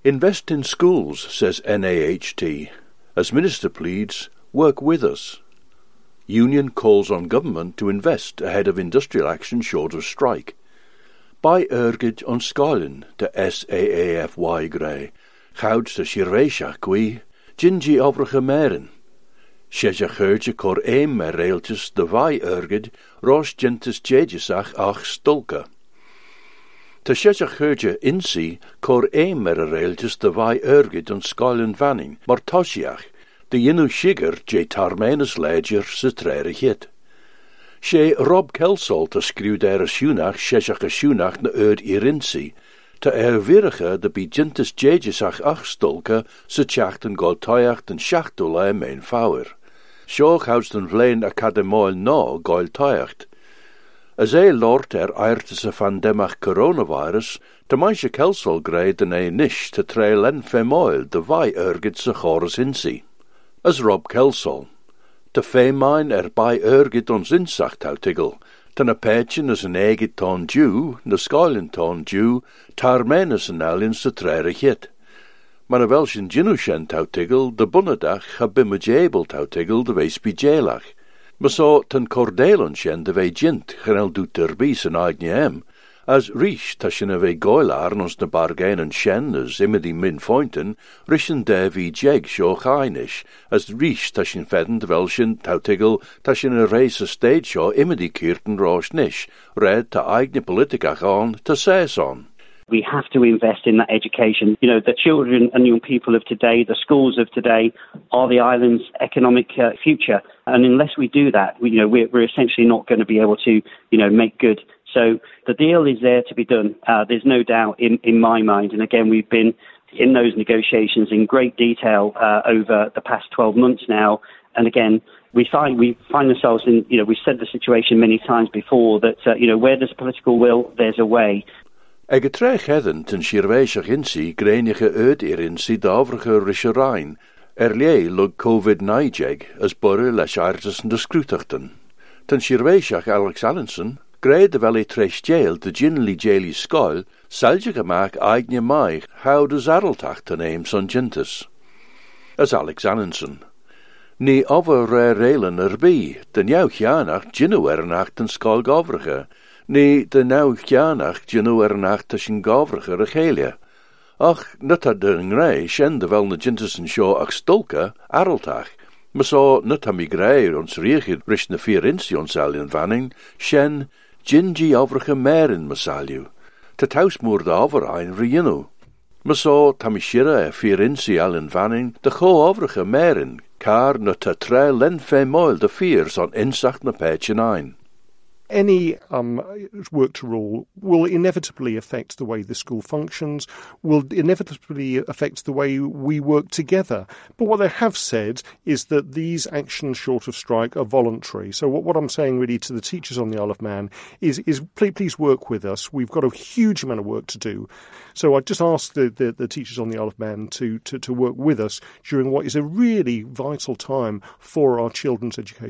Invest in schools, says NAHT. As Minister pleads, work with us. Union calls on government to invest ahead of industrial action short of strike. By urged on Scoilin, de SAAFY grey, gouds de Shirveishach gui, gingi overige meren. Sheja geurtje cor mer reeltjes de vai urged, ros gentis jegisach ach stulke. Te sheja geurtje insi cor mer reeltjes de vai urged on Scoilin vanning, maar toshiach, de yinu shiger je tarmenus ledger se trere hit. She Rob Kelsall te skriw der a schoenach, sheshach a schoenach na irinsi, te virige de bigintis jegisach ach stulke, se tjachten goltoyacht en schachtula mijn fauer. Sjoch houds den vlein academoil no goltoyacht. As lort eirtese van demach coronavirus, te meisje Kelsall grei den nish te trail en femoil de vai urgid se chorus insi. As Rob Kelsall. De femijn by urgid ons insacht houtigel, ten a pechen as an egid ton Jew, na Scoilin ton Jew, tarmenus an aliens te trere hit. Maar a welschen ginushen houtigel, de bunnedach ha bimajabel houtigel de wees bijelach. Maar so ten cordelon shen de wee gint, genel doet derbies an aignem, as rish tashin a wee goilar ons na bargain en shen as imedi min fointen, rishen de wie jeg sjo chainish, as rish tashin fedden de welschen tautigel tashin a race a stage sjo imedi kirten rosh nish, red ta aigne politica on ta says on. We have to invest in that education. You know, the children and young people of today, the schools of today, are the island's economic future. And unless we do that, we're essentially not going to be able to, make good. So the deal is there to be done. There's no doubt in my mind. And again, we've been in those negotiations in great detail over the past 12 months now. And again, we find ourselves in, we've said the situation many times before that, where there's political will, there's a way. Eg trech hedden ten Shirveishach insi greinige irinsi davrige risherein, lie lug COVID-19 as burre les aartes de scrutachten. Ten Shirveishach Alex Allenson, grei de veli trech jail de ginli jaili skoil, salje gemaak eigne maig how de zadeltach ten eim son gintis. As Alex Allenson. Ni over reilen bi, den jou gianach ginu ten skoil govrige, ni de nou gianach ginu tashin govrige regelia. Ach, nut had de ngrei shen de wel na gintis en sjo ach stulke, areltach. Maar so nut ha mi grei ons riechid rish na vier insi ons alien vanning, shen gingi overige meren masalju. Te tausmoerde over ein riinu. Maar so tamishira vier insi alien vanning, de go overige meren, kar nut te tre len fe moil de viers on insacht na pechen ein. Any work to rule will inevitably affect the way the school functions, will inevitably affect the way we work together. But what they have said is that these actions short of strike are voluntary. So what I'm saying really to the teachers on the Isle of Man is please work with us. We've got a huge amount of work to do. So I just ask the teachers on the Isle of Man to work with us during what is a really vital time for our children's education.